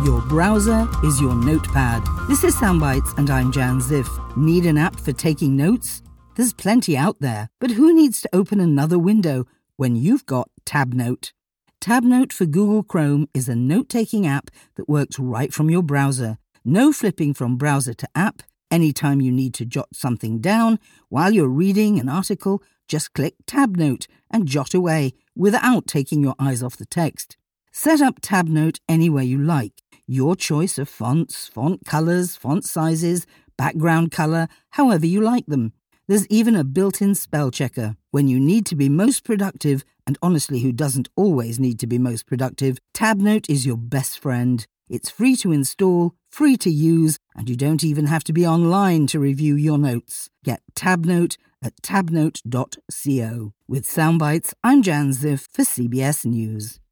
Your browser is your notepad. This is Soundbites and I'm Jan Ziff. Need an app for taking notes? There's plenty out there, but who needs to open another window when you've got TabNote? TabNote for Google Chrome is a note-taking app that works right from your browser. No flipping from browser to app. Anytime you need to jot something down while you're reading an article, just click TabNote and jot away without taking your eyes off the text. Set up TabNote anywhere you like. Your choice of fonts, font colors, font sizes, background color, however you like them. There's even a built-in spell checker. When you need to be most productive, and honestly, who doesn't always need to be most productive, TabNote is your best friend. It's free to install, free to use, and you don't even have to be online to review your notes. Get TabNote at tabnote.co. With Soundbites, I'm Jan Ziff for CBS News.